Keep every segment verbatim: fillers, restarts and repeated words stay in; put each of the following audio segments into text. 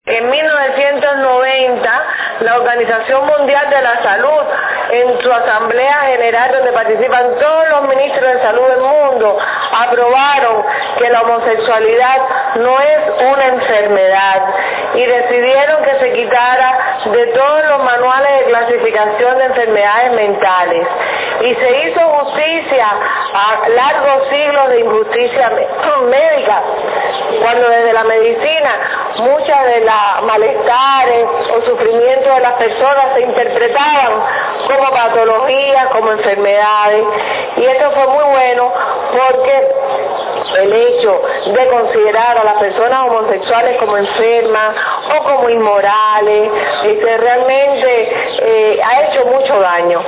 En mil novecientos noventa, la Organización Mundial de la Salud, en su Asamblea General, donde participan todos los ministros de salud del mundo, aprobaron que la homosexualidad no es una enfermedad y decidieron que se quitara de todos los manuales de clasificación de enfermedades mentales. Y se hizo justicia a largos siglos de injusticia médica, cuando desde la medicina muchas de las malestares o sufrimientos de las personas se interpretaban como patologías, como enfermedades, y esto fue muy bueno porque el hecho de considerar a las personas homosexuales como enfermas o como inmorales este, realmente eh, ha hecho mucho daño,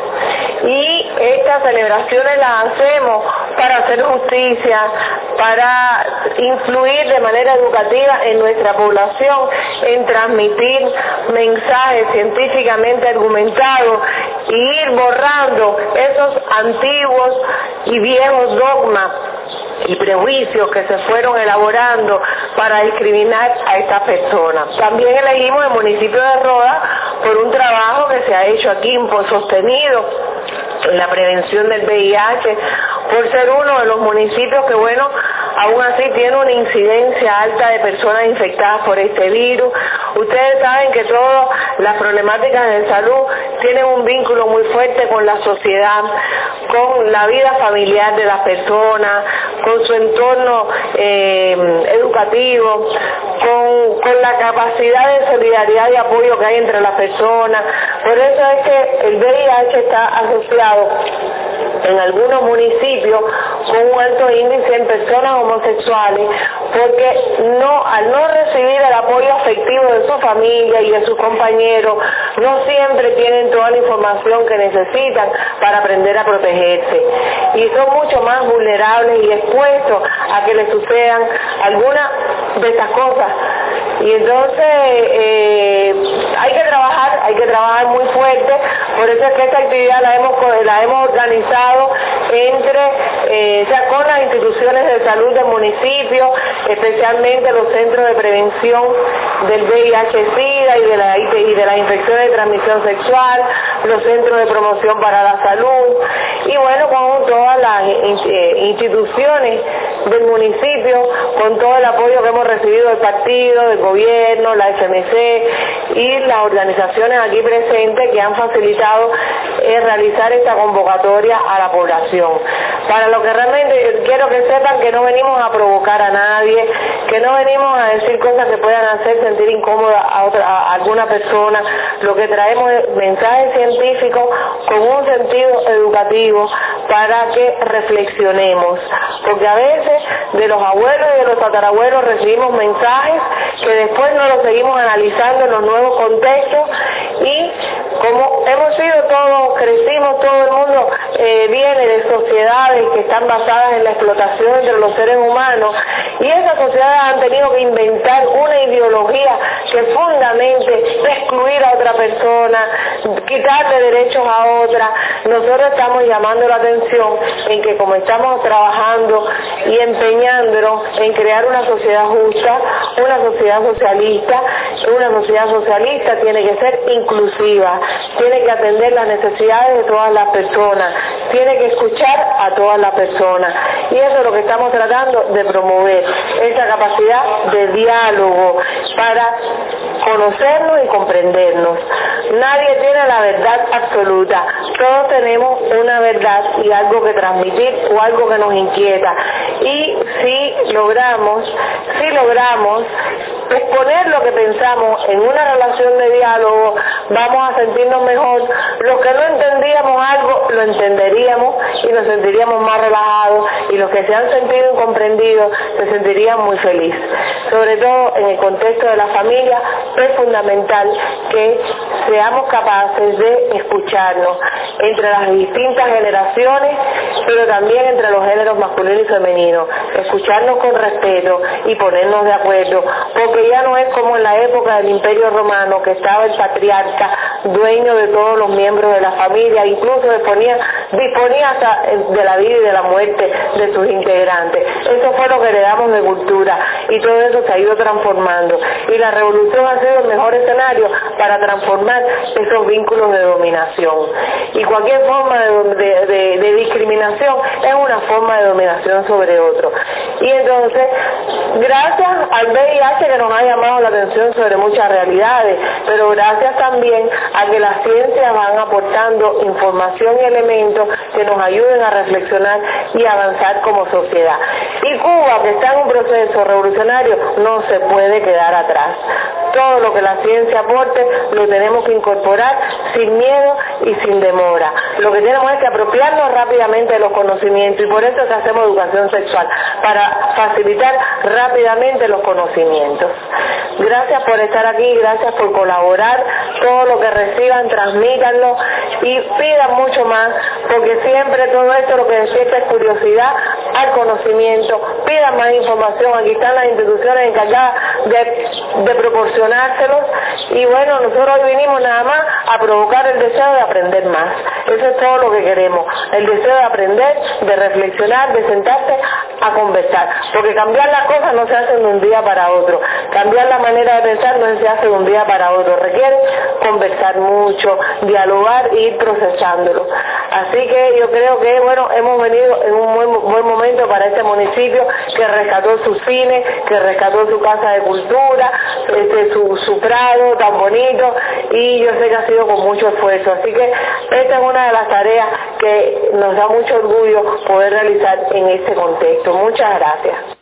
y estas celebraciones las hacemos para hacer justicia, para influir de manera educativa en nuestra población, en transmitir mensajes científicamente argumentados y ir borrando esos antiguos y viejos dogmas y prejuicios que se fueron elaborando para discriminar a estas personas. También elegimos el municipio de Roda por un trabajo que se ha hecho aquí, pues, sostenido en la prevención del V I H, por ser uno de los municipios que, bueno, aún así tiene una incidencia alta de personas infectadas por este virus. Ustedes saben que todas las problemáticas de salud tienen un vínculo muy fuerte con la sociedad, con la vida familiar de las personas, con su entorno eh, educativo, con, con la capacidad de solidaridad y apoyo que hay entre las personas. Por eso es que el V I H está asociado en algunos municipios con un alto índice en personas homosexuales, porque no, al no recibir el apoyo afectivo de su familia y de sus compañeros, no siempre tienen toda la información que necesitan para aprender a protegerse, y son mucho más vulnerables y expuestos a que les sucedan algunas de estas cosas. Y entonces eh, hay que trabajar, hay que trabajar muy fuerte. Por eso es que esta actividad la hemos, la hemos organizado entre, eh, o sea, con las instituciones de salud del municipio, especialmente los centros de prevención del V I H SIDA y de, la, y de las infecciones de transmisión sexual, los centros de promoción para la salud, y bueno, con todas las eh, instituciones del municipio, con todo el apoyo que hemos recibido del partido, del gobierno, la F M C y las organizaciones aquí presentes que han facilitado eh, realizar esta convocatoria a la población. Para lo que realmente quiero que sepan que no venimos a provocar a nadie, que no venimos a decir cosas que puedan hacer sentir incómoda a, otra, a alguna persona. Lo que traemos es mensajes científicos con un sentido educativo para que reflexionemos, porque a veces de los abuelos y de los tatarabuelos recibimos mensajes que después no los seguimos analizando en los nuevos contextos, y como hemos sido todos, crecimos, todo el mundo eh, viene de sociedades que están basadas en la explotación entre los seres humanos, y esas sociedades han tenido que inventar una ideología que fundamente excluir a otra persona, quitarle derechos a otra. Nosotros estamos llamando la atención en que, como estamos trabajando y empeñándonos en crear una sociedad justa, una sociedad socialista, una sociedad socialista tiene que ser inclusiva, tiene que atender las necesidades de todas las personas, tiene que escuchar a todas las personas, y eso es lo que estamos tratando de promover, esa capacidad de diálogo para conocernos y comprendernos. Nadie tiene la verdad absoluta, todos tenemos una verdad y algo que transmitir o algo que nos inquieta, y si logramos, si logramos exponer lo que pensamos en una relación de diálogo, vamos a sentirnos mejor. Los que no entendíamos algo, lo entenderíamos y nos sentiríamos más relajados, y los que se han sentido incomprendidos se sentirían muy felices. Sobre todo en el contexto de la familia, es fundamental que seamos capaces de escucharnos entre las distintas generaciones, pero también entre los géneros masculino y femenino, escucharnos con respeto y ponernos de acuerdo, porque ya no es como en la época del Imperio Romano, que estaba el patriarca dueño de todos los miembros de la familia, incluso disponía, disponía hasta de la vida y de la muerte de sus integrantes. Eso fue lo que heredamos de cultura y todo eso se ha ido transformando. Y la revolución ha sido el mejor escenario para transformar esos vínculos de dominación. Y cualquier forma de, de, de, de discriminación es una forma de dominación sobre otro. Y entonces, gracias al V I H que nos ha llamado la atención sobre muchas realidades, pero gracias también a que las ciencias van aportando información y elementos que nos ayuden a reflexionar y avanzar como sociedad. Y Cuba, que está en un proceso revolucionario, no se puede quedar atrás. Todo lo que la ciencia aporte lo tenemos que incorporar sin miedo y sin demora. Lo que tenemos es que apropiarnos rápidamente de los conocimientos y por eso es que hacemos educación sexual, para facilitar rápidamente los conocimientos. Gracias por estar aquí, gracias por colaborar. Todo lo que reciban, transmítanlo y pidan mucho más, porque siempre todo esto lo que despierta es curiosidad al conocimiento. Pidan más información, aquí están las instituciones encargadas de, de proporcionárselos. Y bueno, nosotros hoy vinimos nada más a provocar el deseo de aprender más. Eso es todo lo que queremos, el deseo de aprender, de reflexionar, de sentarse a conversar, porque cambiar las cosas no se hace de un día para otro, cambiar la manera de pensar no se hace de un día para otro, requiere conversar mucho, dialogar e ir procesándolo. Así que yo creo que bueno, hemos venido en un buen, buen momento para este municipio que rescató su cine, que rescató su casa de cultura, este, su, su prado tan bonito, y yo sé que ha sido con mucho esfuerzo. Así que esta es una de las tareas que nos da mucho orgullo poder realizar en este contexto. Muchas gracias.